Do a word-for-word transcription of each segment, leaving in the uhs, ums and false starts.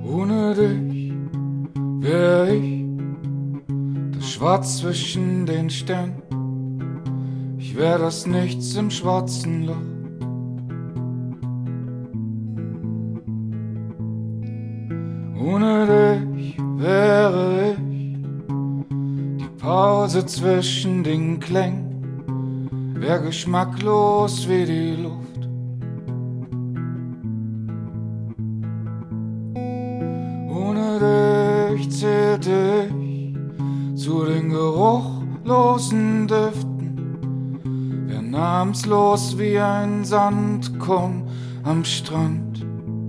Ohne dich wär ich das Schwarz zwischen den Sternen. Ich wär das Nichts im schwarzen Loch. Ohne dich wäre ich die Pause zwischen den Klängen, wär geschmacklos wie die Luft. Ohne dich zählte ich zu den geruchlosen Düften, wär namenslos wie ein Sandkorn am Strand.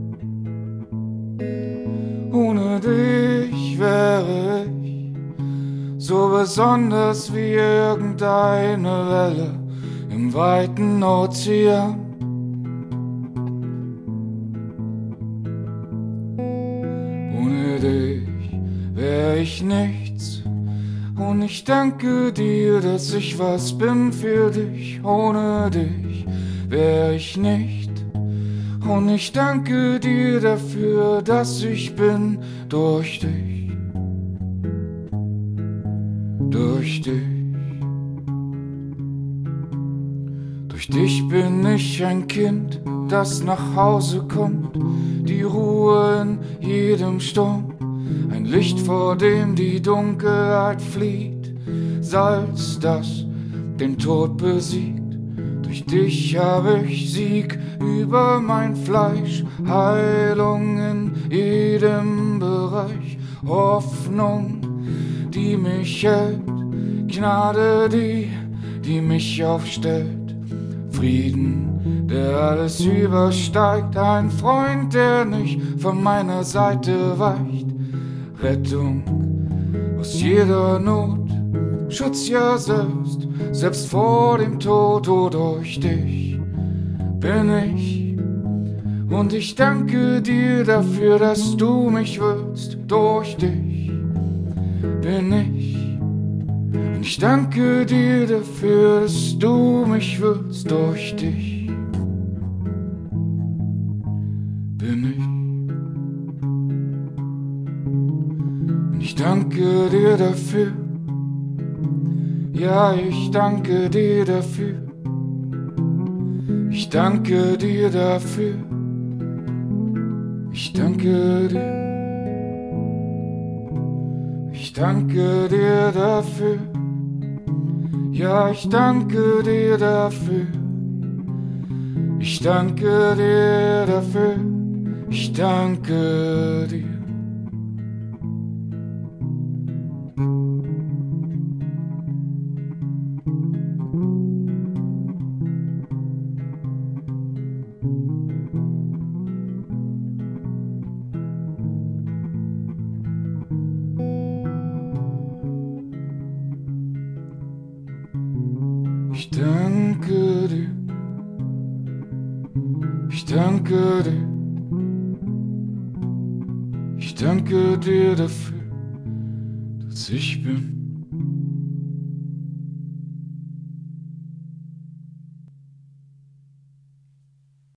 Ohne dich wäre ich so besonders wie irgendeine Welle im weiten Ozean. Ohne dich wär ich nichts und ich danke dir, dass ich was bin für dich. Ohne dich wär ich nicht und ich danke dir dafür, dass ich bin durch dich, durch dich. Durch dich bin ich ein Kind, das nach Hause kommt, die Ruhe in jedem Sturm, ein Licht, vor dem die Dunkelheit flieht, Salz, das den Tod besiegt. Durch dich habe ich Sieg über mein Fleisch, Heilung in jedem Bereich, Hoffnung, die mich hält, Gnade, die, die mich aufstellt, Frieden, der alles übersteigt, ein Freund, der nicht von meiner Seite weicht, Rettung aus jeder Not, Schutz ja selbst, selbst vor dem Tod, oh, durch dich bin ich. Und ich danke dir dafür, dass du mich willst, durch dich bin ich. Und ich danke dir dafür, dass du mich willst, durch dich bin ich. Und ich danke dir dafür, ja, ich danke dir dafür. Ich danke dir dafür. Ich danke dir. Ich danke dir dafür. Ja, ich danke dir dafür. Ich danke dir dafür. Ich danke dir. Ich danke dir, ich danke dir, ich danke dir dafür, dass ich bin.